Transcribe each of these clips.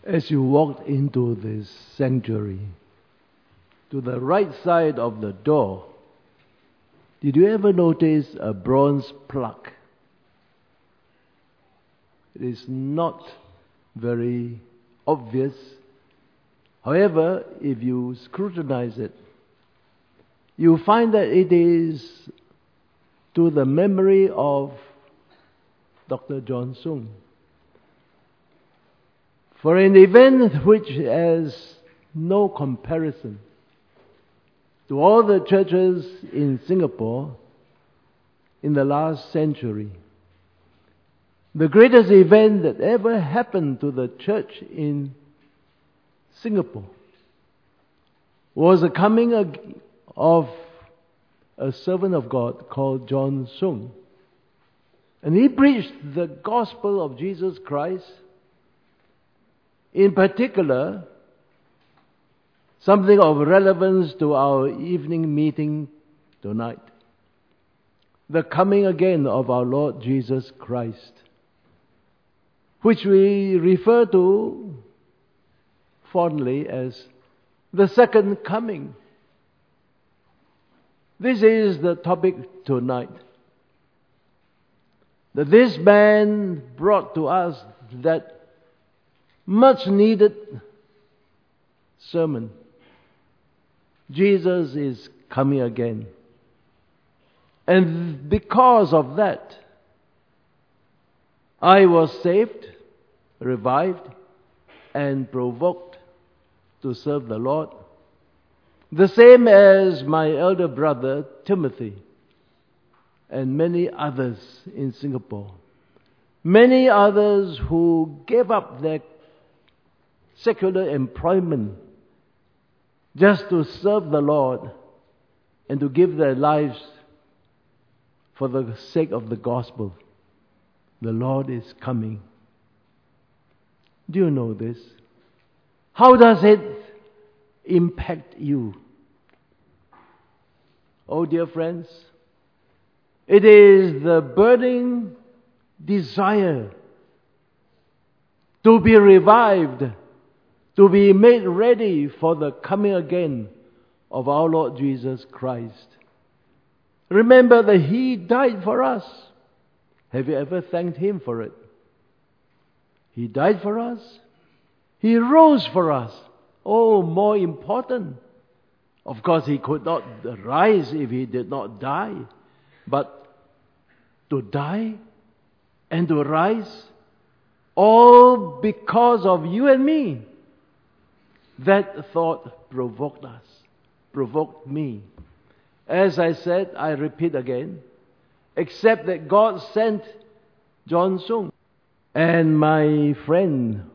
As you walked into this sanctuary, to the right side of the door, did you ever notice a bronze plug? It is not very obvious. However, if you scrutinize it, you find that it is to the memory of Dr. John Sung. For an event which has no comparison to all the churches in Singapore in the last century, the greatest event that ever happened to the church in Singapore was the coming of a servant of God called John Sung. And he preached the gospel of Jesus Christ. In particular, something of relevance to our evening meeting tonight. The coming again of our Lord Jesus Christ, which we refer to fondly as the second coming. This is the topic tonight. That this man brought to us that much needed sermon. Jesus is coming again. And because of that, I was saved, revived, and provoked to serve the Lord. The same as my elder brother Timothy and many others in Singapore. Many others who gave up their secular employment just to serve the Lord and to give their lives for the sake of the gospel. The Lord is coming. Do you know this? How does it impact you? Oh, dear friends, it is the burning desire to be revived, to be made ready for the coming again of our Lord Jesus Christ. Remember that He died for us. Have you ever thanked Him for it? He died for us. He rose for us. Oh, more important. Of course, He could not rise if He did not die. But to die and to rise, all because of you and me. That thought provoked us, provoked me. As I said, I repeat again, except that God sent John Sung. And my friend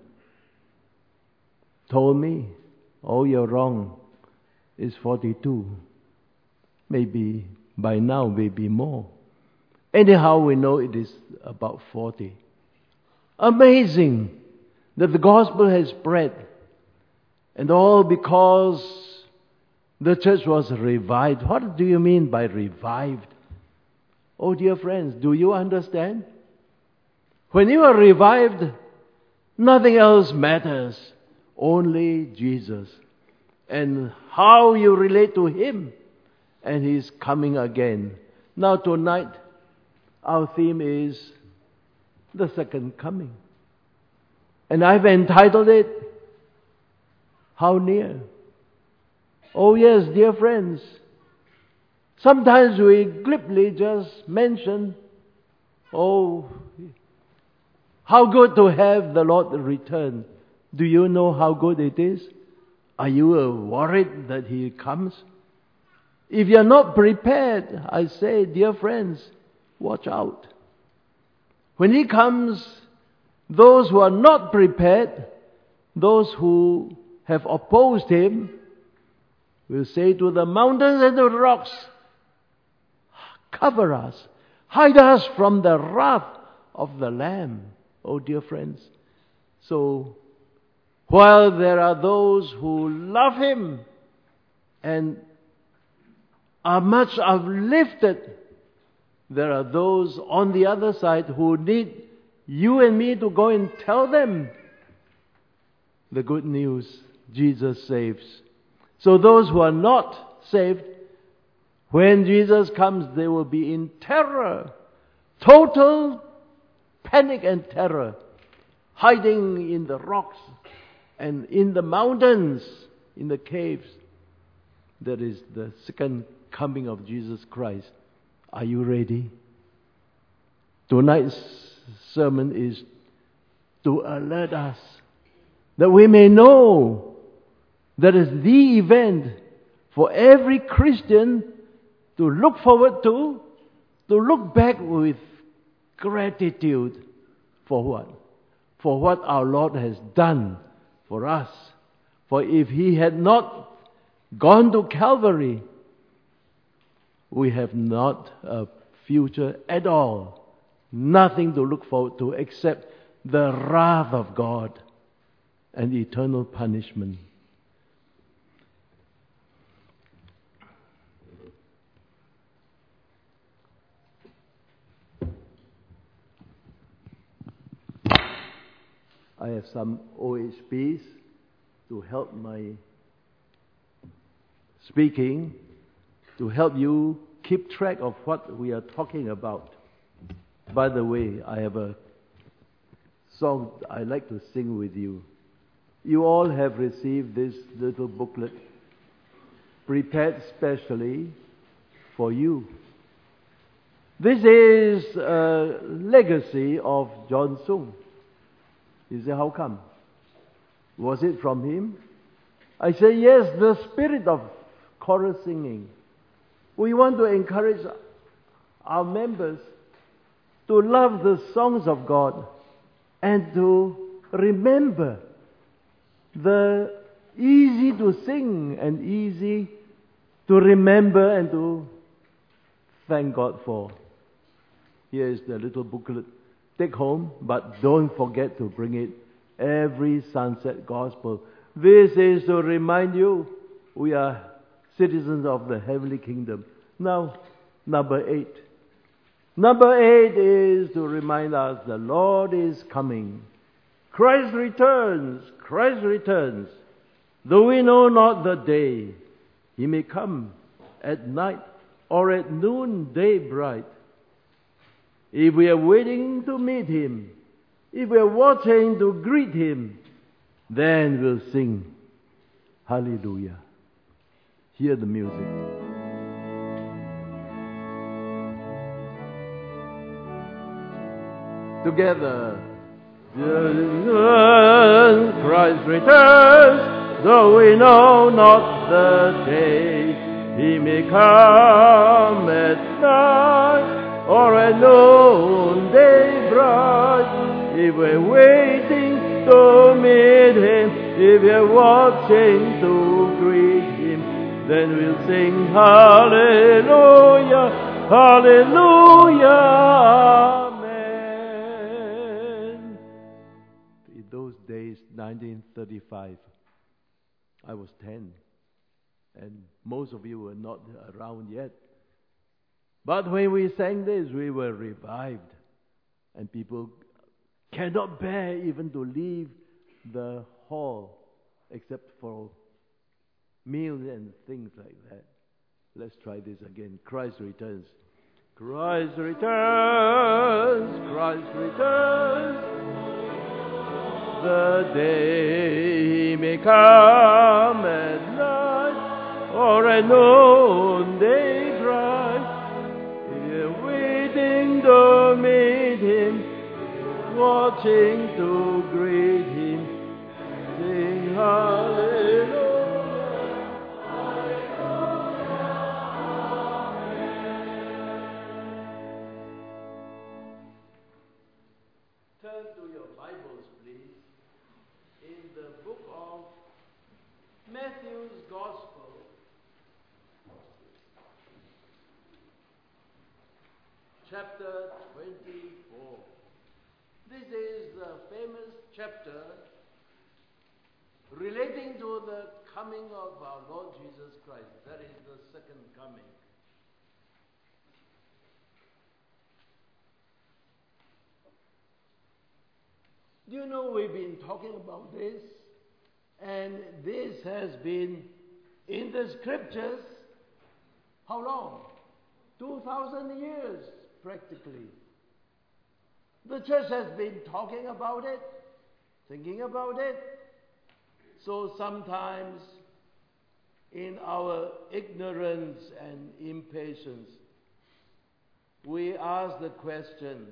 told me, oh, you're wrong. It's 42. Maybe by now, maybe more. Anyhow, we know it is about 40. Amazing that the gospel has spread. And all because the church was revived. What do you mean by revived? Oh, dear friends, do you understand? When you are revived, nothing else matters. Only Jesus. And how you relate to Him. And He's coming again. Now tonight, our theme is the second coming. And I've entitled it, How Near? Oh yes, dear friends. Sometimes we glibly just mention, oh, how good to have the Lord return. Do you know how good it is? Are you worried that He comes? If you're not prepared, I say, dear friends, watch out. When He comes, those who are not prepared, those who have opposed Him, will say to the mountains and the rocks, cover us, hide us from the wrath of the Lamb. Oh, dear friends. So, while there are those who love Him and are much uplifted, there are those on the other side who need you and me to go and tell them the good news, Jesus saves. So those who are not saved, when Jesus comes, they will be in terror, total panic and terror, hiding in the rocks and in the mountains, in the caves. That is the second coming of Jesus Christ. Are you ready? Tonight's sermon is to alert us that we may know that is the event for every Christian to look forward to look back with gratitude for what? For what our Lord has done for us. For if He had not gone to Calvary, we have not a future at all. Nothing to look forward to except the wrath of God and eternal punishment. I have some OHPs to help my speaking, to help you keep track of what we are talking about. By the way, I have a song I like to sing with you. You all have received this little booklet prepared specially for you. This is a legacy of John Sung. You say, how come? Was it from him? I say, yes, the spirit of chorus singing. We want to encourage our members to love the songs of God and to remember the easy to sing and easy to remember and to thank God for. Here is the little booklet. Take home, but don't forget to bring it every sunset gospel. This is to remind you we are citizens of the heavenly kingdom. Now, number 8. Number 8 is to remind us the Lord is coming. Christ returns. Christ returns. Though we know not the day, He may come at night or at noonday bright. If we are waiting to meet Him, if we are watching to greet Him, then we'll sing Hallelujah. Hear the music. Together. Christ returns, though we know not the day. He may come at night or at noonday bright. If we're waiting to meet Him, if we're watching to greet Him, then we'll sing Hallelujah, Hallelujah, Amen. In those days, 1935, I was 10, and most of you were not around yet. But when we sang this, we were revived. And people cannot bear even to leave the hall except for meals and things like that. Let's try this again. Christ returns. Christ returns. Christ returns. The day He may come at night or at noonday bright. Waiting to meet Him, watching to greet Him, sing Hallelujah, Hallelujah, Turn to your Bibles, please, in the book of Matthew's Gospel. Chapter 24. This is the famous chapter relating to the coming of our Lord Jesus Christ. That is the second coming. Do you know we've been talking about this And this has been in the scriptures, how long? 2,000 years, practically. The church has been talking about it, thinking about it. So sometimes, in our ignorance and impatience, we ask the question,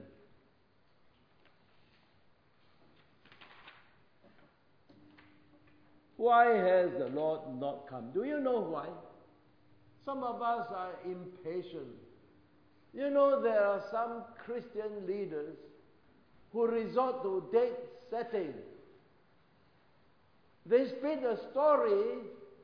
why has the Lord not come? Do you know why? Some of us are impatient. You know, there are some Christian leaders who resort to date setting. They spin a story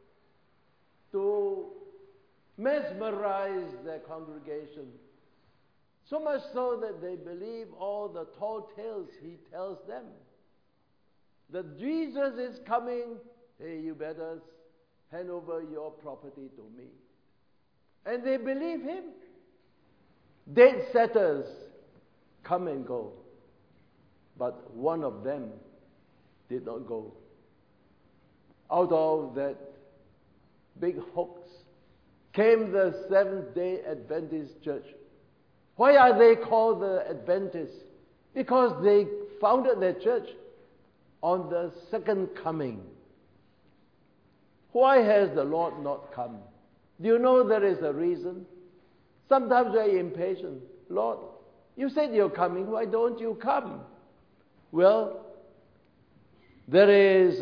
to mesmerize their congregation. So much so that they believe all the tall tales he tells them. That Jesus is coming, hey, you better hand over your property to me. And they believe him. Date setters come and go. But one of them did not go. Out of that big hoax came the Seventh-day Adventist Church. Why are they called the Adventists? Because they founded their church on the second coming. Why has the Lord not come? Do you know there is a reason? Sometimes we are impatient. Lord, you said you're coming, why don't you come? Well, there is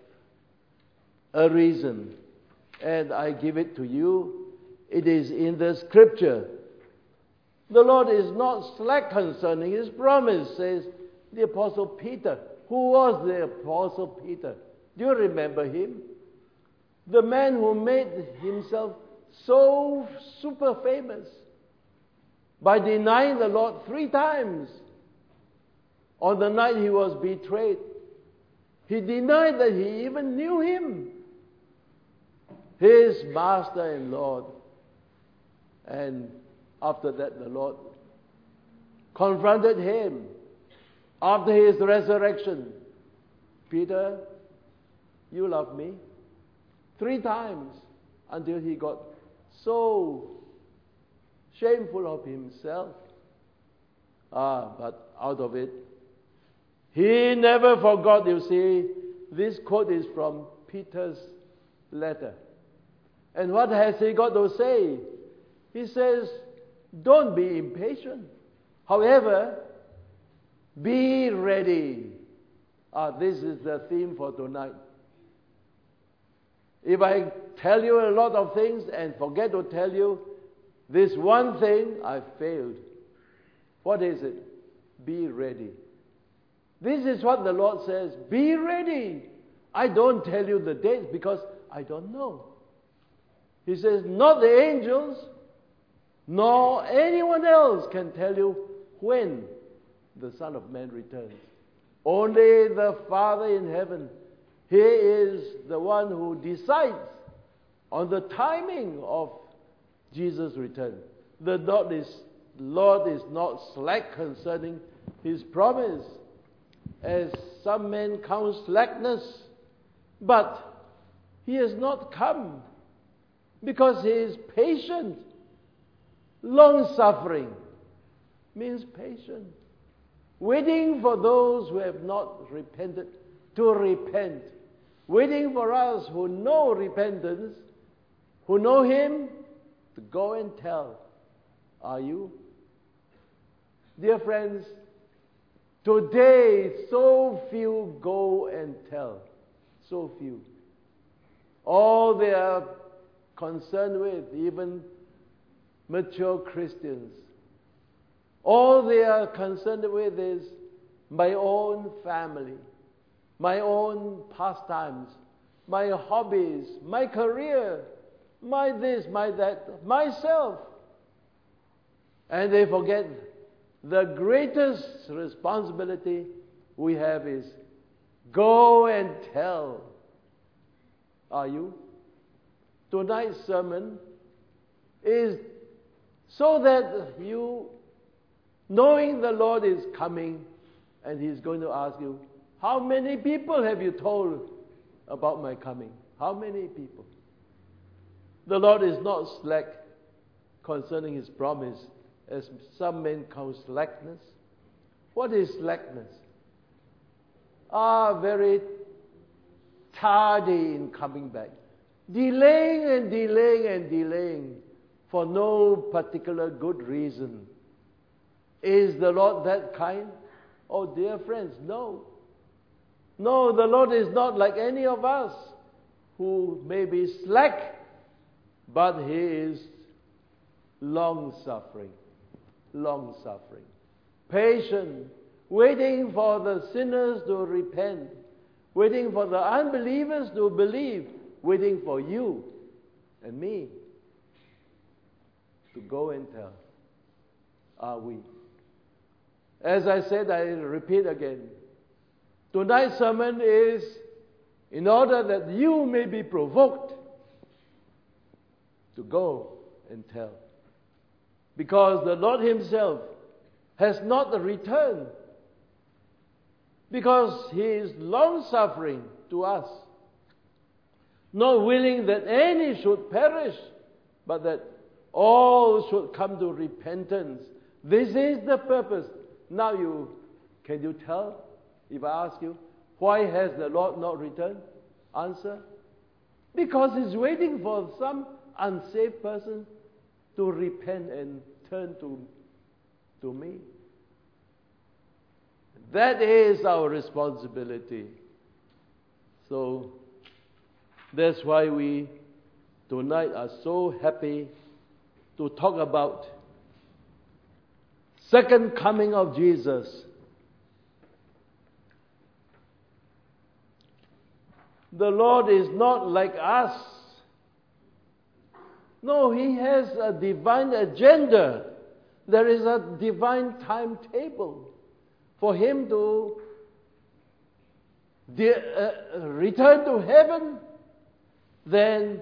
a reason, and I give it to you. It is in the scripture. The Lord is not slack concerning his promise, says the Apostle Peter. Who was the Apostle Peter? Do you remember him? The man who made himself so super famous by denying the Lord 3 times. On the night he was betrayed, he denied that he even knew him, his master and Lord. And after that, the Lord confronted him after his resurrection. Peter, you love me? 3 times, until he got so shameful of himself. But out of it, he never forgot. You see, this quote is from Peter's letter. And what has he got to say? He says, don't be impatient. However, be ready. This is the theme for tonight. If I tell you a lot of things and forget to tell you this one thing, I failed. What is it? Be ready. This is what the Lord says. Be ready. I don't tell you the dates because I don't know. He says, not the angels, nor anyone else can tell you when the Son of Man returns. Only the Father in heaven. He is the one who decides on the timing of Jesus' return. The Lord is not slack concerning his promise, as some men count slackness, but he has not come because he is patient. Long-suffering means patient. Waiting for those who have not repented to repent. Waiting for us who know repentance, who know him, to go and tell. Are you? Dear friends, today so few go and tell. So few. All they are concerned with, even mature Christians, all they are concerned with is my own family, my own pastimes, my hobbies, my career, my this, my that, myself. And they forget the greatest responsibility we have is go and tell. Are you? Tonight's sermon is so that you, knowing the Lord is coming and he's going to ask you, how many people have you told about my coming? How many people? The Lord is not slack concerning His promise, as some men call slackness. What is slackness? Very tardy in coming back. Delaying and delaying and delaying for no particular good reason. Is the Lord that kind? Oh, dear friends, no. No, the Lord is not like any of us who may be slack, but He is long-suffering, patient, waiting for the sinners to repent, waiting for the unbelievers to believe, waiting for you and me to go and tell. Are we? As I said, I repeat again. Tonight's sermon is in order that you may be provoked to go and tell. Because the Lord Himself has not returned. Because He is long-suffering to us. Not willing that any should perish, but that all should come to repentance. This is the purpose. Now can you tell, if I ask you, why has the Lord not returned? Answer: because He's waiting for some unsaved person to repent and turn to me. That is our responsibility. So that's why we tonight are so happy to talk about second coming of Jesus. The Lord is not like us. No, He has a divine agenda. There is a divine timetable for Him to return to heaven. Then,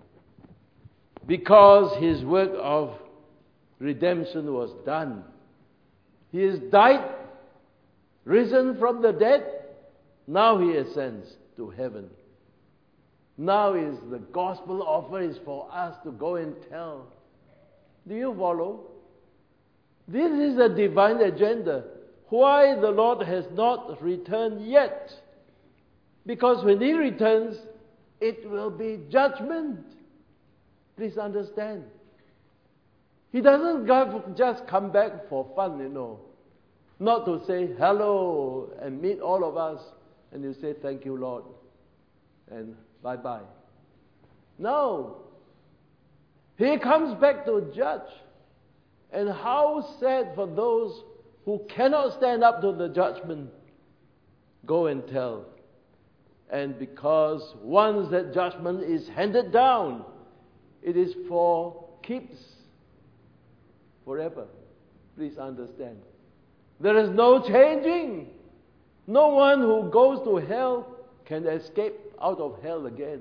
because His work of redemption was done, He has died, risen from the dead. Now He ascends to heaven. Now is the gospel offer is for us to go and tell. Do you follow? This is a divine agenda. Why the Lord has not returned yet? Because when He returns, it will be judgment. Please understand. He doesn't just come back for fun, Not to say hello and meet all of us and you say, thank you, Lord, and bye-bye. No. He comes back to judge. And how sad for those who cannot stand up to the judgment. Go and tell. And because once that judgment is handed down, it is for keeps forever. Please understand. There is no changing. No one who goes to hell can escape out of hell again.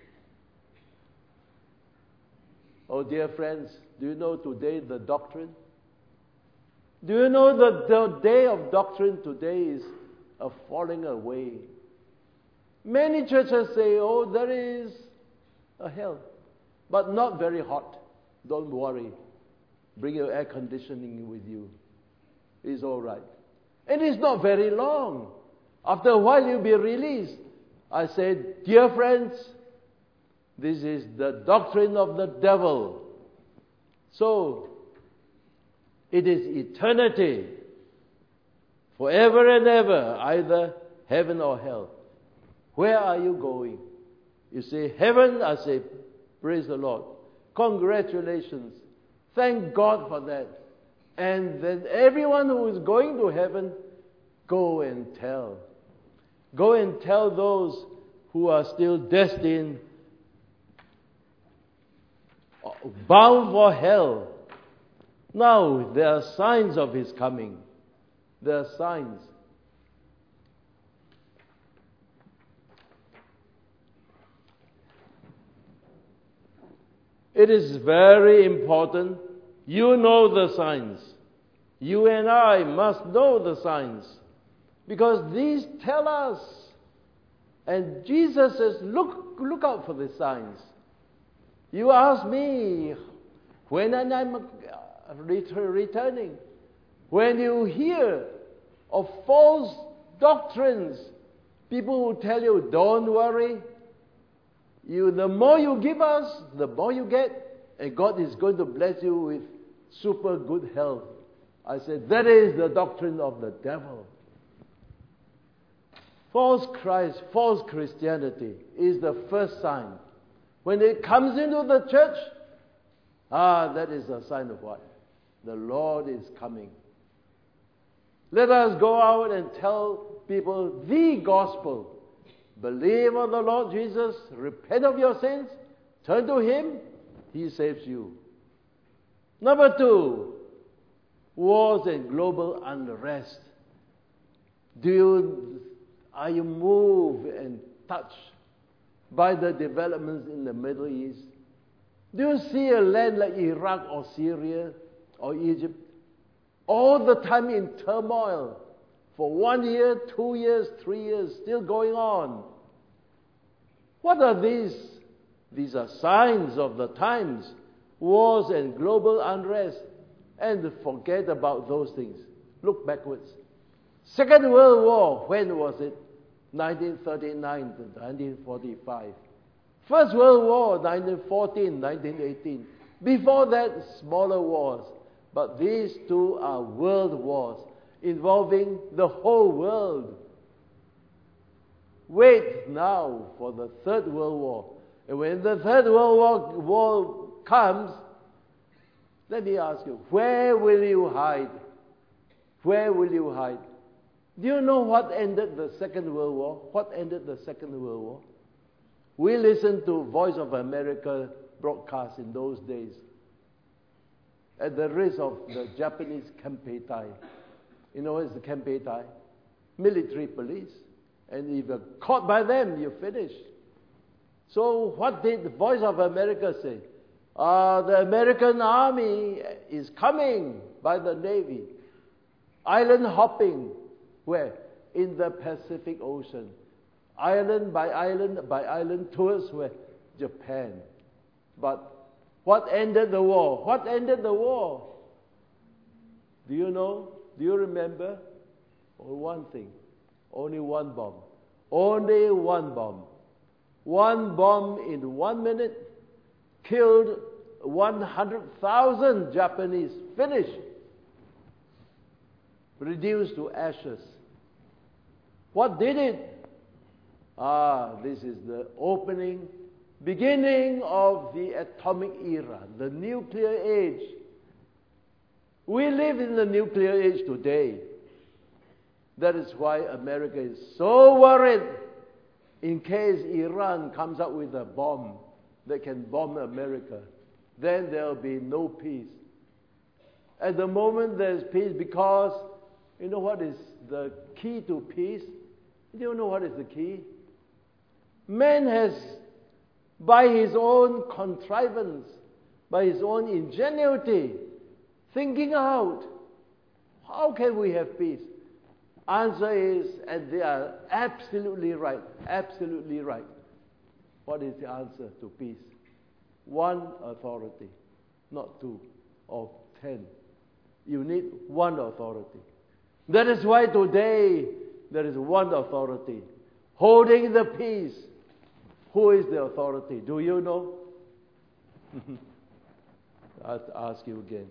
Oh, dear friends, do you know today the doctrine? Do you know that the day of doctrine today is a falling away? Many churches say, oh, there is a hell, but not very hot. Don't worry. Bring your air conditioning with you. It's all right. And it's not very long. After a while, you'll be released. I said, dear friends, this is the doctrine of the devil. So, it is eternity, forever and ever, either heaven or hell. Where are you going? You say, heaven? I say, praise the Lord. Congratulations. Thank God for that. And then everyone who is going to heaven, go and tell. Go and tell those who are still destined, bound for hell. Now, there are signs of His coming. There are signs. It is very important. You know the signs. You and I must know the signs. Because these tell us And Jesus says, look out for the signs. You ask me, when I'm returning, when you hear of false doctrines, people will tell you, don't worry. The more you give us, the more you get. And God is going to bless you with super good health. I said, that is the doctrine of the devil. False Christ, false Christianity is the first sign. When it comes into the church, that is a sign of what? The Lord is coming. Let us go out and tell people the gospel. Believe on the Lord Jesus, repent of your sins, turn to Him, He saves you. Number 2, wars and global unrest. Are you moved and touched by the developments in the Middle East? Do you see a land like Iraq or Syria or Egypt all the time in turmoil for 1 year, 2 years, 3 years, still going on? What are these? These are signs of the times, wars and global unrest. And forget about those things. Look backwards. Second World War, when was it? 1939 to 1945. First World War, 1914, 1918. Before that, smaller wars. But these two are world wars involving the whole world. Wait now for the Third World War. And when the Third World War comes, let me ask you, where will you hide? Where will you hide? Do you know what ended the Second World War? What ended the Second World War? We listened to Voice of America broadcast in those days. At the risk of the Japanese Kempeitai. You know what is the Kempeitai? Military police. And if you're caught by them, you're finished. So what did the Voice of America say? The American army is coming by the Navy. Island hopping. Where? In the Pacific Ocean. Island by island tours where? Japan. But what ended the war? What ended the war? Do you know? Do you remember? Only one thing. Only one bomb. Only one bomb. One bomb in 1 minute killed 100,000 Japanese. Finished. Reduced to ashes. What did it? This is the beginning of the atomic era, the nuclear age. We live in the nuclear age today. That is why America is so worried in case Iran comes up with a bomb that can bomb America. Then there will be no peace. At the moment there is peace because, you know what is the key to peace? Do you know what is the key? Man has, by his own contrivance, by his own ingenuity, thinking out, how can we have peace? Answer is, and they are absolutely right, absolutely right. What is the answer to peace? One authority, not 2 or 10. You need one authority. That is why today there is one authority holding the peace. Who is the authority? Do you know? I'll ask you again.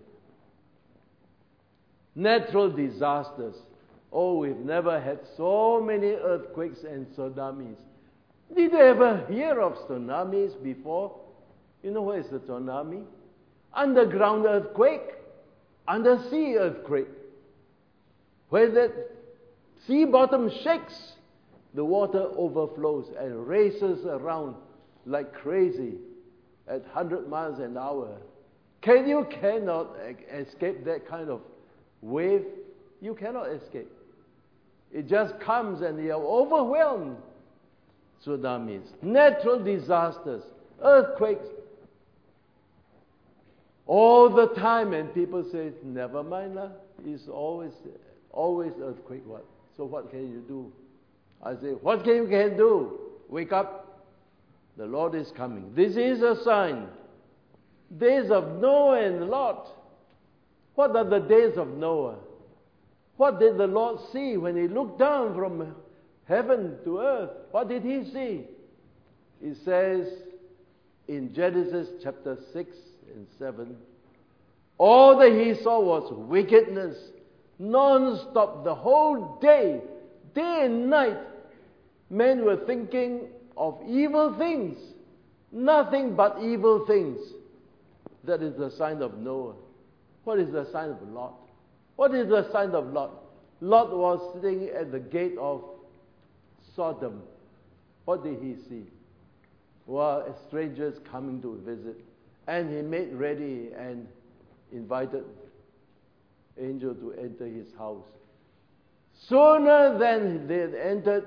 Natural disasters. Oh, we've never had so many earthquakes and tsunamis. Did you ever hear of tsunamis before? You know what is a tsunami? Underground earthquake, undersea earthquake. When that sea bottom shakes, the water overflows and races around like crazy at 100 miles an hour. You cannot escape that kind of wave. You cannot escape. It just comes and you are overwhelmed. Tsunamis, natural disasters, earthquakes, all the time. And people say, never mind lah. It's always earthquake. What? So what can you do? I say, what can you do? wake up, the Lord is coming. This is a sign. Days of Noah and Lot. What are the days of Noah? What did the Lord see when He looked down from heaven to earth? What did He see? It says in Genesis chapter 6 and 7, all that He saw was wickedness, non-stop, the whole day and night. Men were thinking of evil things, nothing but evil things. That is the sign of Noah. What is the sign of Lot? What is the sign of Lot? Lot was sitting at the gate of Sodom. What did he see? Well, strangers coming to visit. And he made ready and invited angel to enter his house. Sooner than they had entered,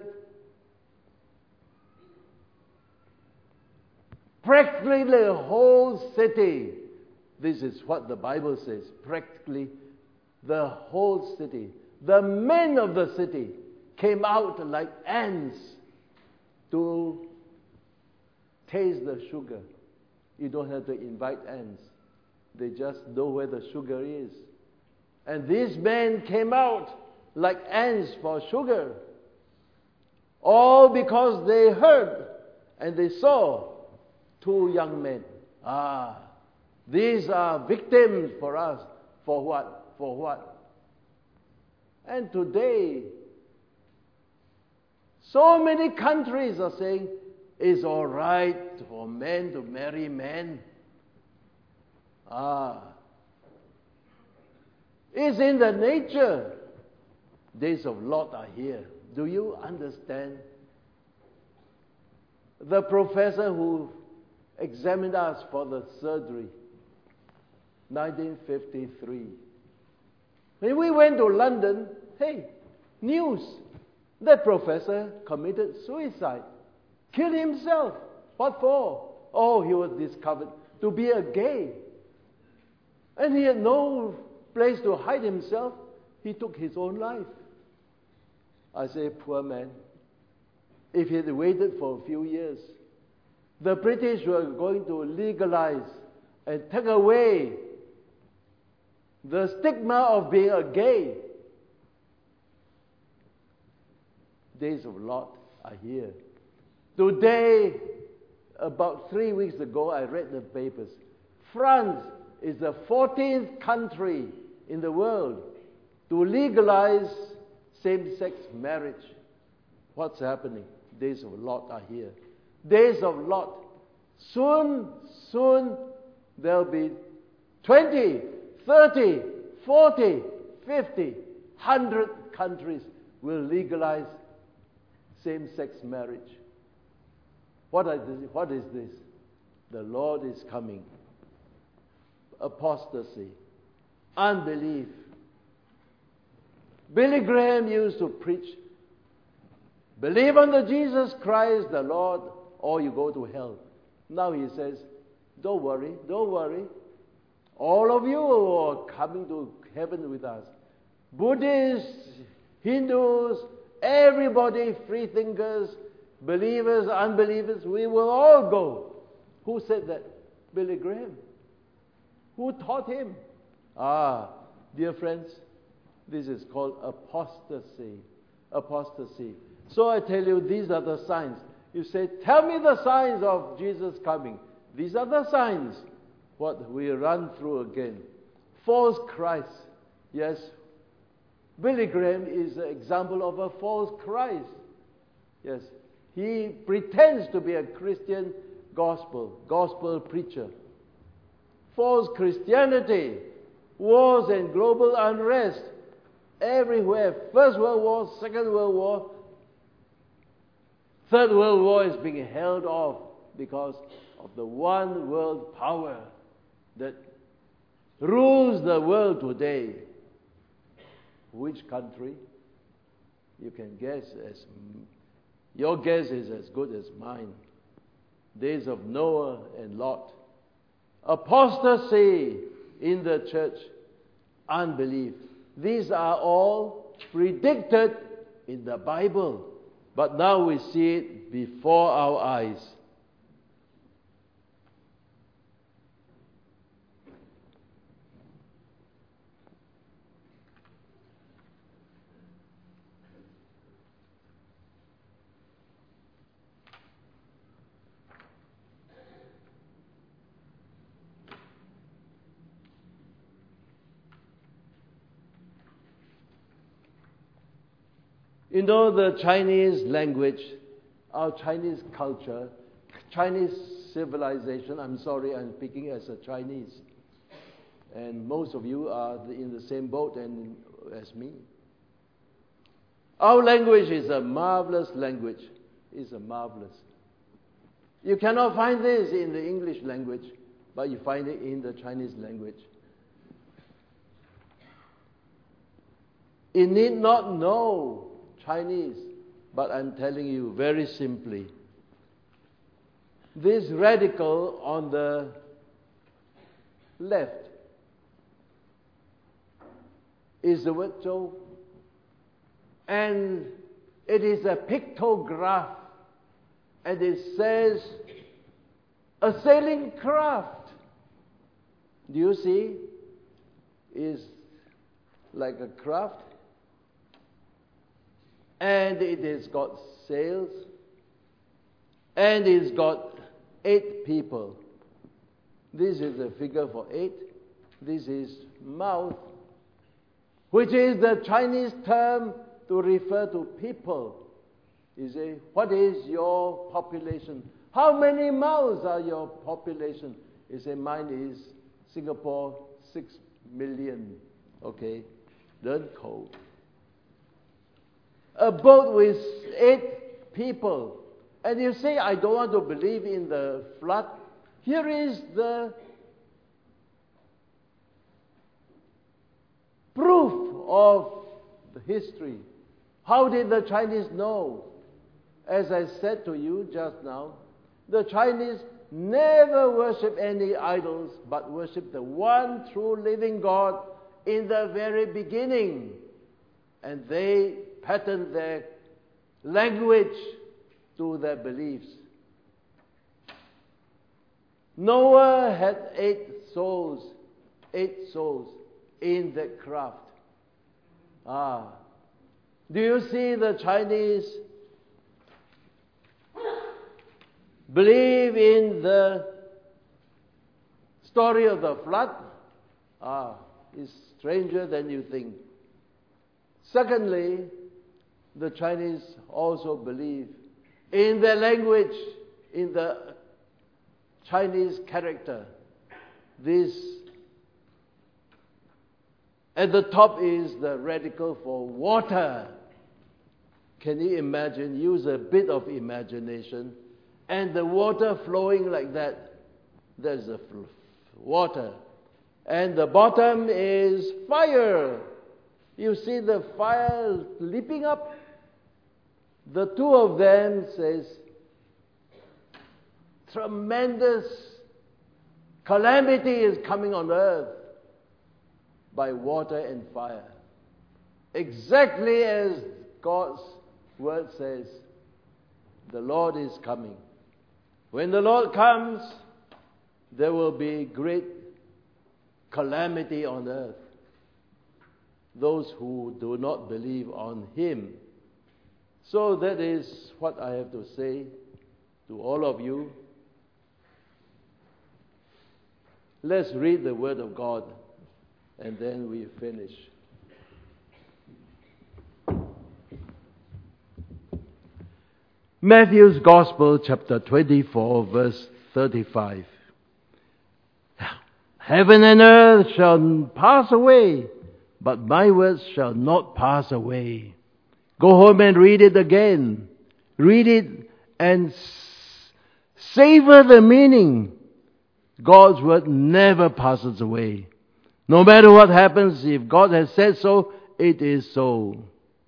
practically the whole city, this is what the Bible says, practically the whole city, the men of the city came out like ants to taste the sugar. You don't have to invite ants. They just know where the sugar is. And these men came out like ants for sugar. All because they heard and they saw two young men. These are victims for us. For what? For what? And today, so many countries are saying, it's all right for men to marry men. It's in the nature. Days of Lot are here. Do you understand? The professor who examined us for the surgery, 1953. When we went to London, hey, news, that professor committed suicide, killed himself. What for? Oh, he was discovered to be a gay. And he had no place to hide himself. He took his own life. I say, poor man. If he had waited for a few years, the British were going to legalize and take away the stigma of being a gay. Days of Lot are here. Today, about 3 weeks ago, I read the papers. France is the 14th country in the world to legalize same-sex marriage. What's happening? Days of Lot are here. Days of Lot. Soon, there'll be 20, 30, 40, 50, 100 countries will legalize same-sex marriage. What is this? The Lord is coming. Apostasy. Unbelief. Billy Graham used to preach, believe on the Jesus Christ, the Lord, or you go to hell. Now he says, don't worry. All of you are coming to heaven with us. Buddhists, Hindus, everybody, free thinkers, believers, unbelievers, we will all go. Who said that? Billy Graham. Who taught him? Dear friends, this is called apostasy. Apostasy. So I tell you, these are the signs. You say, tell me the signs of Jesus coming. These are the signs. What we run through again. False Christ. Yes. Billy Graham is an example of a false Christ. Yes. He pretends to be a Christian gospel preacher. False Christianity. Wars and global unrest. Everywhere. First World War, Second World War. Third World War is being held off because of the one world power that rules the world today. Which country? You can guess. Your guess is as good as mine. Days of Noah and Lot. Apostasy in the church. Unbelief. These are all predicted in the Bible. But now we see it before our eyes. You know, the Chinese language, our Chinese culture, Chinese civilization, I'm sorry, I'm speaking as a Chinese. And most of you are in the same boat as me. Our language is a marvelous language. It's a marvelous. You cannot find this in the English language, but you find it in the Chinese language. You need not know Chinese, but I'm telling you very simply. This radical on the left is the word Zhou, and it is a pictograph, and it says a sailing craft. Do you see? It's like a craft. And it has got sails, and it's got 8 people. This is the figure for 8. This is mouth, which is the Chinese term to refer to people. You say, what is your population? How many mouths are your population? You say, mine is Singapore, 6 million. Okay, then cold. A boat with 8 people. And you say, I don't want to believe in the flood. Here is the proof of the history. How did the Chinese know? As I said to you just now, the Chinese never worship any idols, but worship the one true living God in the very beginning. And they pattern their language to their beliefs. Noah had 8 souls in the craft. Do you see the Chinese believe in the story of the flood? It's stranger than you think. Secondly, the Chinese also believe in their language, in the Chinese character. This, at the top is the radical for water. Can you imagine? Use a bit of imagination. And the water flowing like that, there's the water. And the bottom is fire. You see the fire leaping up. The two of them says, tremendous calamity is coming on earth by water and fire. Exactly as God's word says, the Lord is coming. When the Lord comes, there will be great calamity on earth. Those who do not believe on Him. So that is what I have to say to all of you. Let's read the Word of God, and then we finish. Matthew's Gospel, chapter 24, verse 35. Heaven and earth shall pass away, but my words shall not pass away. Go home and read it again. Read it and savor the meaning. God's word never passes away. No matter what happens, if God has said so, it is so.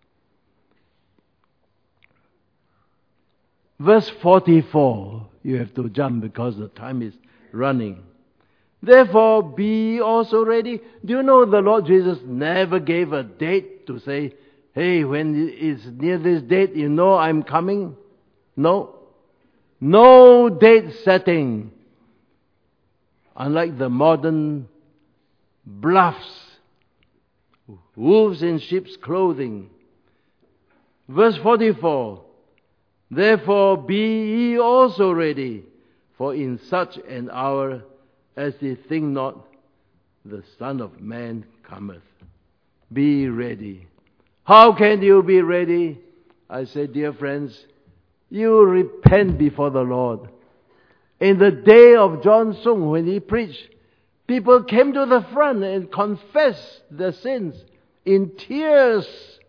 Verse 44, you have to jump because the time is running. Therefore, be also ready. Do you know the Lord Jesus never gave a date to say, Hey, when it's near this date, you know I'm coming? No. No date setting. Unlike the modern bluffs, wolves in sheep's clothing. Verse 44, therefore be ye also ready, for in such an hour as ye think not, the Son of Man cometh. Be ready. How can you be ready? I say, dear friends, you repent before the Lord. In the day of John Sung, when he preached, people came to the front and confessed their sins in tears.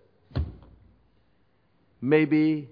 Maybe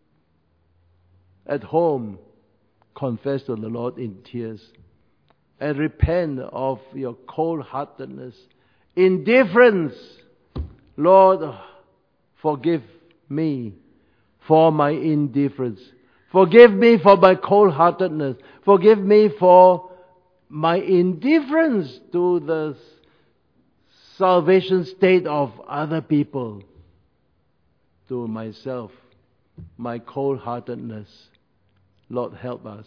at home, confess to the Lord in tears and repent of your cold-heartedness, indifference. Lord, forgive me for my indifference. Forgive me for my cold-heartedness. Forgive me for my indifference to the salvation state of other people, to myself, my cold-heartedness. Lord, help us.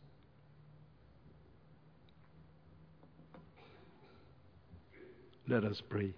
Let us pray.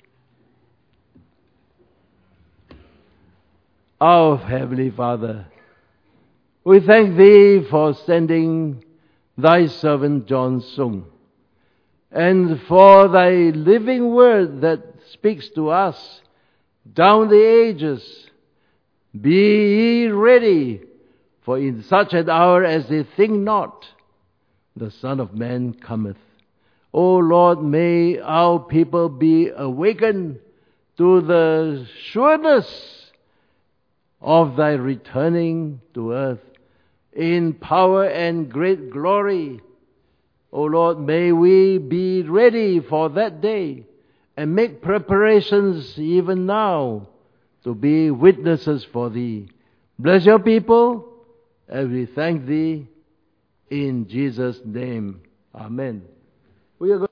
Our Heavenly Father, we thank Thee for sending Thy servant John Sung, and for Thy living word that speaks to us down the ages. Be ye ready, for in such an hour as they think not, the Son of Man cometh. O Lord, may our people be awakened to the sureness of Thy returning to earth in power and great glory. O Lord, may we be ready for that day and make preparations even now to be witnesses for Thee. Bless your people, and we thank Thee in Jesus' name. Amen. We are going